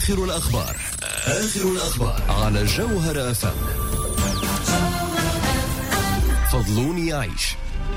آخر الأخبار على جوهر FM. فضلوني أعيش.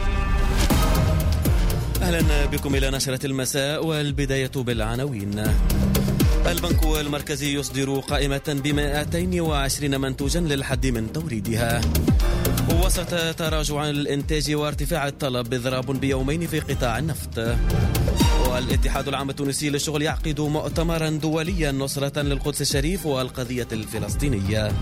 أهلا بكم إلى نشرة المساء، والبداية بالعناوين. البنك المركزي يصدر قائمة ب220 منتوجا للحد من توريدها. وسط تراجع الإنتاج وارتفاع الطلب إضراب بيومين في قطاع النفط. والاتحاد العام التونسي للشغل يعقد مؤتمرا دوليا نصرة للقدس الشريف والقضية الفلسطينية.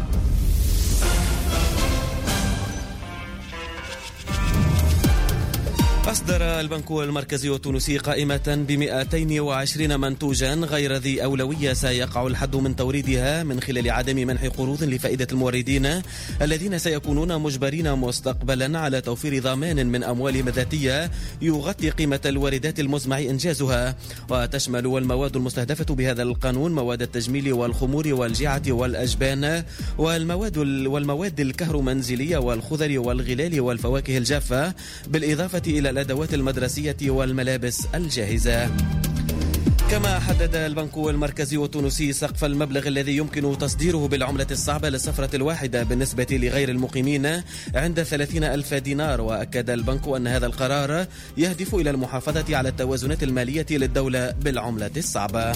أصدر البنك المركزي التونسي قائمة ب220 منتوجا غير ذي أولوية سيقع الحد من توريدها من خلال عدم منح قروض لفائدة الموردين الذين سيكونون مجبرين مستقبلا على توفير ضمان من أموالهم الذاتية يغطي قيمة الواردات المزمع إنجازها. وتشمل المواد المستهدفة بهذا القانون مواد التجميل والخمور والجعة والأجبان والمواد الكهرومنزلية والخضر والغلال والفواكه الجافة، بالإضافة إلى الأدوات المدرسية والملابس الجاهزة. كما حدد البنك المركزي التونسي سقف المبلغ الذي يمكن تصديره بالعملة الصعبة للسفرة الواحدة بالنسبة لغير المقيمين عند 30,000 دينار. وأكد البنك أن هذا القرار يهدف إلى المحافظة على التوازنات المالية للدولة بالعملة الصعبة.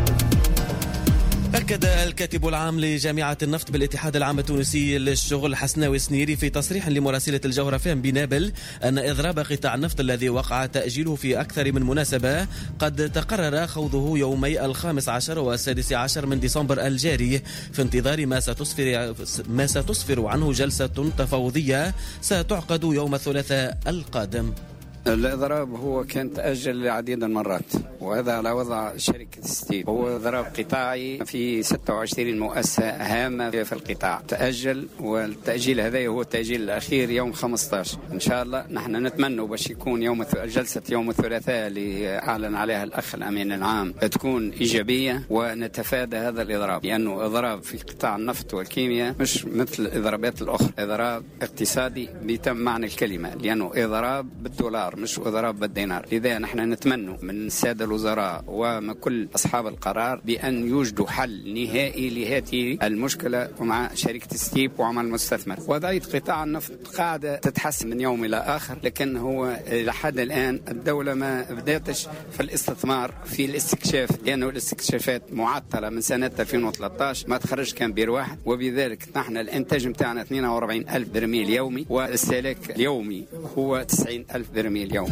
أكد الكاتب العام لجامعة النفط بالاتحاد العام التونسي للشغل حسناوي سنيري في تصريح لمراسلة الجوهرة FM بنابل أن إضراب قطاع النفط الذي وقع تأجيله في أكثر من مناسبة قد تقرر خوضه يومي 15 و16 من ديسمبر الجاري في انتظار ما ستسفر عنه جلسة تفاوضية ستعقد يوم الثلاثاء القادم. الإضراب هو كان تأجل لعديد المرات، وهذا على وضع شركة ستيب. هو إضراب قطاعي في 26 مؤسسة هامة في القطاع تأجل، والتأجيل هذا هو التأجيل الأخير يوم 15 إن شاء الله. نحن نتمنى باش يكون جلسة يوم الثلاثاء اللي أعلن عليها الأخ الأمين العام تكون إيجابية ونتفادى هذا الإضراب، لأنه إضراب في قطاع النفط والكيمياء مش مثل الإضرابات الأخرى، إضراب اقتصادي بتم معنى الكلمة، لأنه إضراب بالدولار مش إضراب بالدينار. لذا نحن نتمنى من السادة الوزراء ومن كل أصحاب القرار بأن يوجدوا حل نهائي لهذه المشكلة مع شركة ستيب ومع المستثمر. وضعية قطاع النفط قاعدة تتحسن من يوم إلى آخر، لكن هو لحد الآن الدولة ما بدأتش في الاستثمار في الاستكشاف، لأنه الاستكشافات معطلة من سنة 2013، ما تخرج كان بير واحد. وبذلك نحن الإنتاج متاعنا 42,000 برميل يومي، والاستهلاك اليومي هو 90,000 برميل اليوم.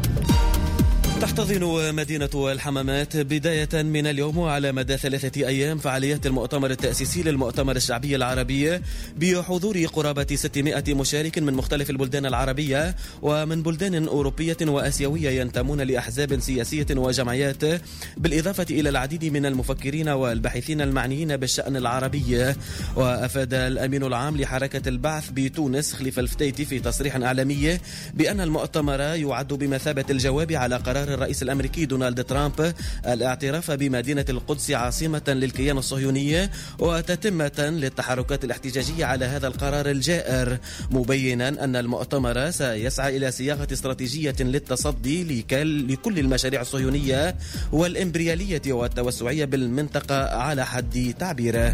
تحتضن مدينة الحمامات بداية من اليوم على مدى 3 أيام فعاليات المؤتمر التأسيسي للمؤتمر الشعبي العربي بحضور قرابة 600 مشارك من مختلف البلدان العربية ومن بلدان أوروبية وآسيوية ينتمون لأحزاب سياسية وجمعيات، بالإضافة إلى العديد من المفكرين والباحثين المعنيين بالشأن العربي. وأفاد الأمين العام لحركة البعث بتونس خليفة الفتيتي في تصريح إعلامي بأن المؤتمر يعد بمثابة الجواب على قرار الرئيس الأمريكي دونالد ترامب الاعتراف بمدينة القدس عاصمة للكيان الصهيوني وتتمة للتحركات الاحتجاجية على هذا القرار الجائر، مبينا أن المؤتمر سيسعى إلى صياغة استراتيجية للتصدي لكل المشاريع الصهيونية والإمبريالية والتوسعية بالمنطقة على حد تعبيره.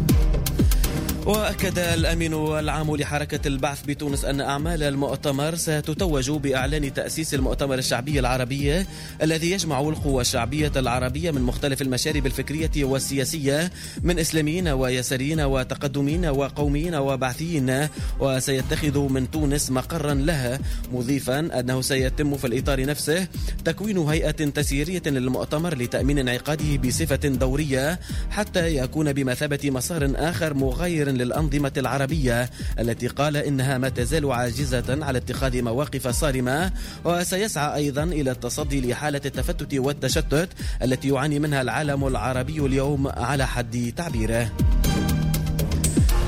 وأكد الأمين العام لحركة البعث بتونس أن أعمال المؤتمر ستتوج بإعلان تأسيس المؤتمر الشعبي العربي الذي يجمع القوى الشعبية العربية من مختلف المشارب الفكرية والسياسية من إسلاميين ويساريين وتقدميين وقوميين وبعثيين، وسيتخذ من تونس مقرا لها، مضيفا أنه سيتم في الإطار نفسه تكوين هيئة تسييرية للمؤتمر لتأمين انعقاده بصفة دورية حتى يكون بمثابة مسار آخر مغاير للأنظمة العربية التي قال إنها ما تزال عاجزة على اتخاذ مواقف صارمة. وسيسعى أيضا إلى التصدي لحالة التفتت والتشتت التي يعاني منها العالم العربي اليوم على حد تعبيره.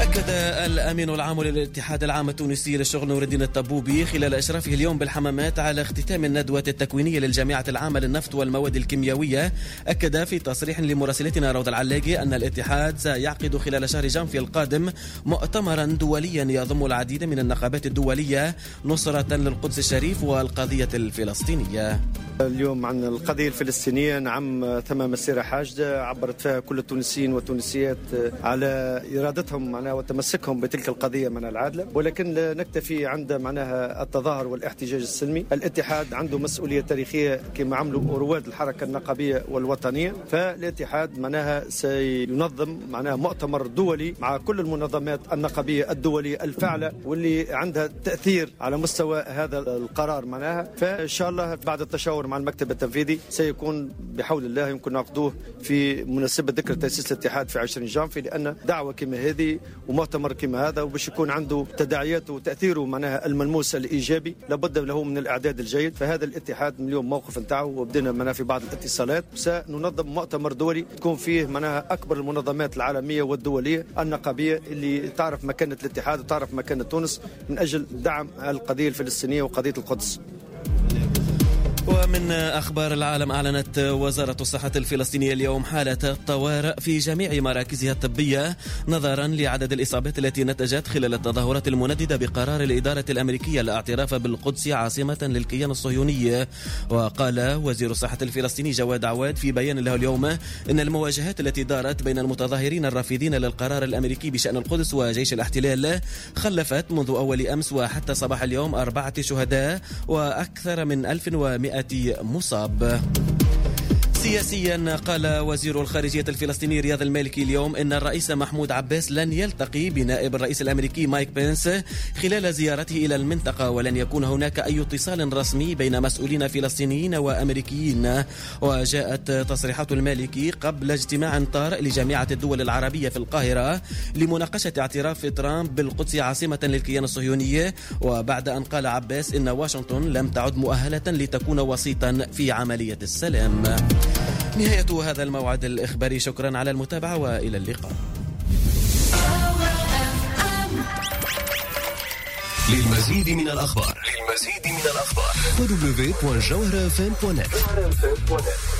أكد الأمين العام للاتحاد العام التونسي للشغل نور الدين الطبوبي خلال إشرافه اليوم بالحمامات على اختتام الندوة التكوينية للجامعة العامة للنفط والمواد الكيميائية. أكد في تصريح لمراسلتنا روض العلاقي أن الاتحاد سيعقد خلال شهر جانفي القادم مؤتمرا دوليا يضم العديد من النقابات الدولية نصرة للقدس الشريف والقضية الفلسطينية. اليوم عن القضية الفلسطينية، نعم، ثم مسيرة حاشدة عبرت فيها كل التونسيين والتونسيات على إرادتهم وتمسكهم بتلك القضية من العادلة، ولكن لا نكتفي عند التظاهر والاحتجاج السلمي. الاتحاد عنده مسؤولية تاريخية كما عملوا رواد الحركة النقابية والوطنية، فالاتحاد سينظم مؤتمر دولي مع كل المنظمات النقابية الدولية الفاعلة واللي عندها تأثير على مستوى هذا القرار فإن شاء الله بعد التشاور مع المكتب التنفيذي سيكون بحول الله يمكن نعقدوه في مناسبة ذكرى تأسيس الاتحاد في 20 جانفي، لأن دعوة كما هذه ومؤتمر كما هذا وباش يكون عنده تداعياته وتأثيره الملموس الإيجابي لابد له من الإعداد الجيد. فهذا الاتحاد من اليوم موقف نتاعو وبدنا في بعض الاتصالات، سننظم مؤتمر دولي تكون فيه أكبر المنظمات العالمية والدولية النقابية اللي تعرف مكانة الاتحاد وتعرف مكانة تونس من أجل دعم القضية الفلسطينية وقضية القدس. ومن أخبار العالم، أعلنت وزارة الصحة الفلسطينية اليوم حالة طوارئ في جميع مراكزها الطبية نظرا لعدد الإصابات التي نتجت خلال التظاهرات المنددة بقرار الإدارة الأمريكية الاعتراف بالقدس عاصمة للكيان الصهيوني. وقال وزير الصحة الفلسطيني جواد عواد في بيان له اليوم إن المواجهات التي دارت بين المتظاهرين الرافضين للقرار الأمريكي بشأن القدس وجيش الاحتلال خلفت منذ أول أمس وحتى صباح اليوم 4 شهداء وأكثر من 1100 مصاب. سياسيا، قال وزير الخارجية الفلسطيني رياض المالكي اليوم إن الرئيس محمود عباس لن يلتقي بنائب الرئيس الأمريكي مايك بنس خلال زيارته إلى المنطقة، ولن يكون هناك أي اتصال رسمي بين مسؤولين فلسطينيين وأمريكيين. وجاءت تصريحات المالكي قبل اجتماع طارئ لجامعة الدول العربية في القاهرة لمناقشة اعتراف ترامب بالقدس عاصمة للكيان الصهيوني، وبعد أن قال عباس إن واشنطن لم تعد مؤهلة لتكون وسيطا في عملية السلام. نهاية هذا الموعد الإخباري، شكرا على المتابعة وإلى اللقاء. للمزيد من الأخبار www.jawharafm.net